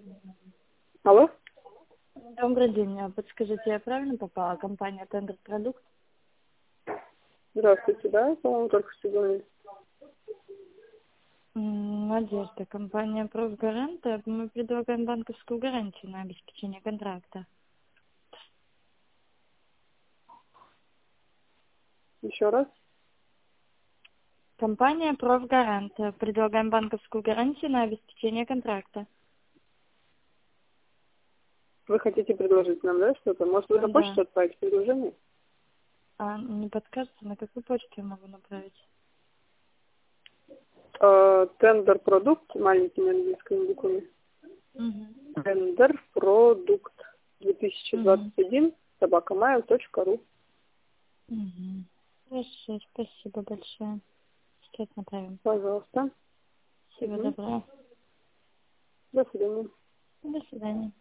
Алло? Добрый день. Подскажите, я правильно попала? Компания Тендер Продукт? Здравствуйте, да, по-моему, только что говорили. Надежда. Компания Профгарант. Мы предлагаем банковскую гарантию на обеспечение контракта. Еще раз. Компания Профгарант. Предлагаем банковскую гарантию на обеспечение контракта. Вы хотите предложить нам, да, что-то? Может, вы на Да. почту отправить предложение? А не подскажете, на какую почту я могу направить? Тендер продукт, маленькими английскими буквами. Угу. Тендер продукт Угу. 2021 @mail.ru. Угу. Хорошо, спасибо большое. Сейчас направим. Пожалуйста. Всего Мгм. доброго. До свидания. До свидания.